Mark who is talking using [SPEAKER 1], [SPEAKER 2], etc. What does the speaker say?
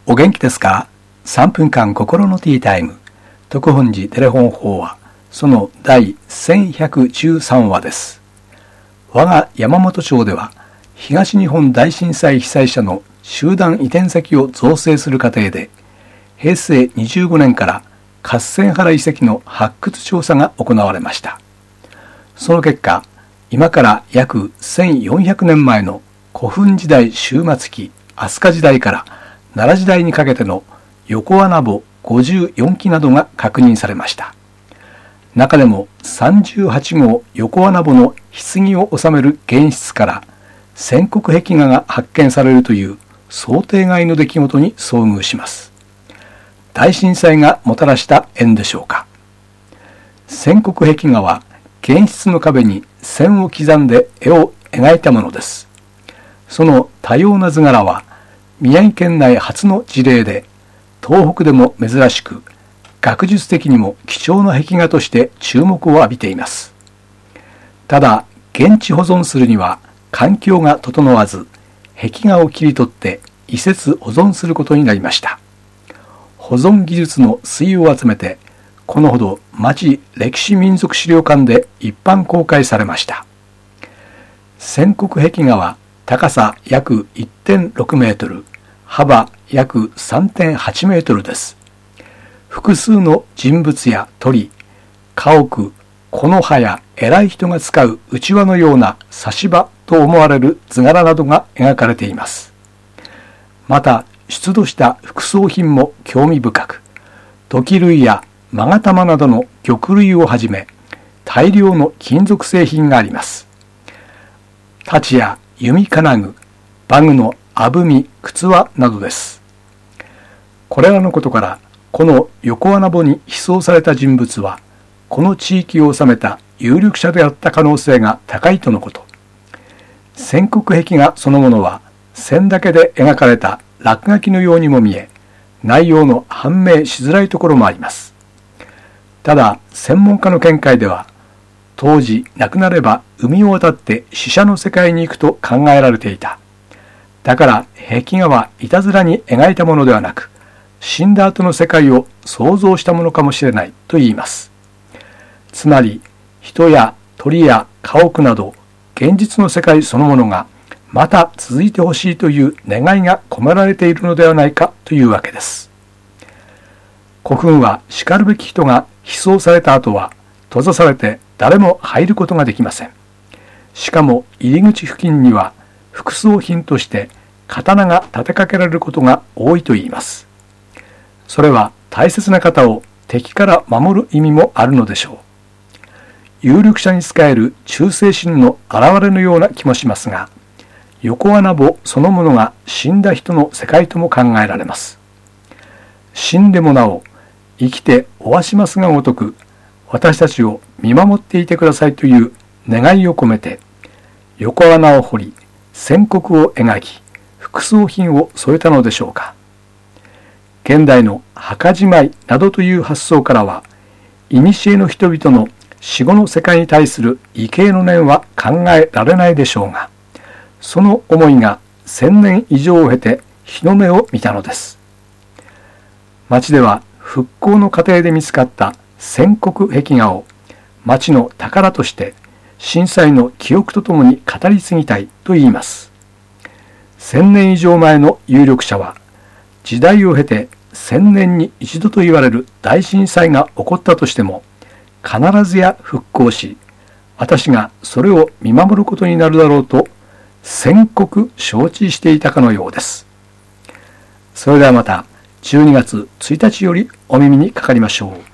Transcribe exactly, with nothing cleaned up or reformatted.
[SPEAKER 1] お元気ですか？さんぷんかん心のティータイム。特本寺テレフォン法話、その第せんひゃくじゅうさんわです。我が山本町では、東日本大震災被災者の集団移転先を造成する過程で、へいせいにじゅうごねんから合戦原遺跡の発掘調査が行われました。その結果、今から約せんよんひゃくねんまえの古墳時代終末期、飛鳥時代から奈良時代にかけての横穴墓ごじゅうよんきなどが確認されました。中でもさんじゅうはちごう横穴墓の棺を収める玄室から線刻壁画が発見されるという想定外の出来事に遭遇します。大震災がもたらした縁でしょうか。線刻壁画は玄室の壁に線を刻んで絵を描いたものです。その多様な図柄は宮城県内初の事例で、東北でも珍しく、学術的にも貴重な壁画として注目を浴びています。ただ、現地保存するには環境が整わず、壁画を切り取って移設保存することになりました。保存技術の粋を集めて、このほど町歴史民族資料館で一般公開されました。線刻壁画は高さ約 いってんろくメートル、幅約 さんてんはちメートルです。複数の人物や鳥、家屋、木の葉や偉い人が使ううちわのような差し歯と思われる図柄などが描かれています。また、出土した副葬品も興味深く、土器類や勾玉などの玉類をはじめ、大量の金属製品があります。太刀や弓金具、馬具のあぶみ、靴輪などです。これらのことから、この横穴墓に被葬された人物は、この地域を治めた有力者であった可能性が高いとのこと。線刻壁画そのものは、線だけで描かれた落書きのようにも見え、内容の判明しづらいところもあります。ただ、専門家の見解では、当時亡くなれば海を渡って死者の世界に行くと考えられていた。だから壁画はいたずらに描いたものではなく、死んだ後の世界を想像したものかもしれないと言います。つまり、人や鳥や家屋など、現実の世界そのものがまた続いてほしいという願いが込められているのではないかというわけです。古墳はしかるべき人が被葬された後は閉ざされて誰も入ることができません。しかも入り口付近には副葬品として刀が立てかけられることが多いと言います。それは大切な方を敵から守る意味もあるのでしょう。有力者に仕える忠誠心の表れのような気もしますが、横穴墓そのものが死んだ人の世界とも考えられます。死んでもなお、生きておわしますがごとく、私たちを見守っていてくださいという願いを込めて、横穴を掘り、線刻を描き、副葬品を添えたのでしょうか。現代の墓じまいなどという発想からは、古の人々の死後の世界に対する畏敬の念は考えられないでしょうが、その思いが千年以上を経て日の目を見たのです。町では復興の過程で見つかった線刻壁画を町の宝として震災の記憶とともに語り継ぎたいと言います。千年以上前の有力者は、時代を経て千年に一度と言われる大震災が起こったとしても、必ずや復興し、私がそれを見守ることになるだろうと、宣告承知していたかのようです。それではまたじゅうにがつついたちよりお耳にかかりましょう。